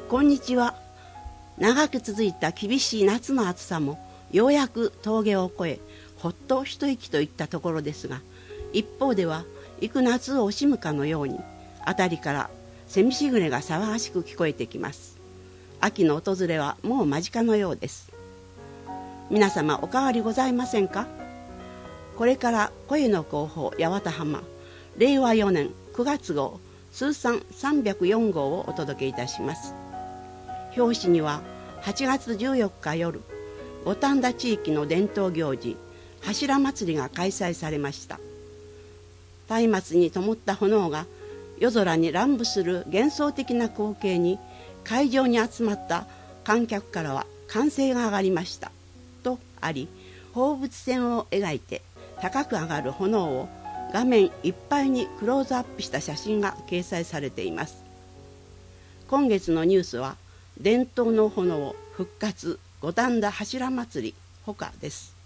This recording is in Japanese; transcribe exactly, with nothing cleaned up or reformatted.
こんにちは。長く続いた厳しい夏の暑さもようやく峠を越え、ほっと一息といったところですが、一方では幾夏を惜しむかのように辺りからセミしぐれが騒がしく聞こえてきます。秋の訪れはもう間近のようです。皆様お変わりございませんか。これから声の広報八幡浜れいわよねんくがつ号通算さんびゃくよん号をお届けいたします。表紙にははちがつじゅうよっか夜、五反田地域の伝統行事柱祭りが開催されました。松明に灯った炎が夜空に乱舞する幻想的な光景に、会場に集まった観客からは歓声が上がりましたとあり、放物線を描いて高く上がる炎を画面いっぱいにクローズアップした写真が掲載されています。今月のニュースは伝統の炎復活五反田柱祭りほかです。